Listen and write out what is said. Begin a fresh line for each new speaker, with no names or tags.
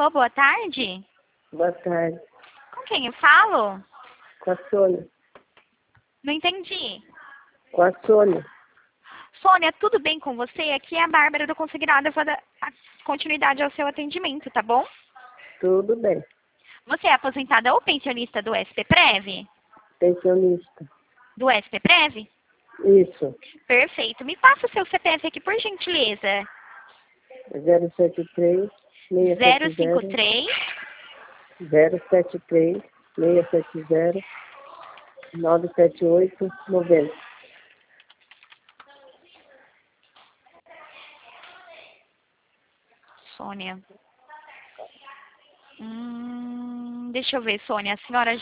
Alô, boa tarde.
Boa tarde.
Com quem eu falo?
Com a Sônia.
Não entendi.
Com a Sônia.
Sônia, tudo bem com você? Aqui é a Bárbara do Consignado. Eu vou dar continuidade ao seu atendimento, tá bom?
Tudo bem.
Você é aposentada ou pensionista do SPPrev?
Pensionista.
Do SPPrev?
Isso.
Perfeito. Me passa o seu CPF aqui, por gentileza.
073 670
053
073 670 978 90.
Sônia. Deixa eu ver, Sônia. A senhora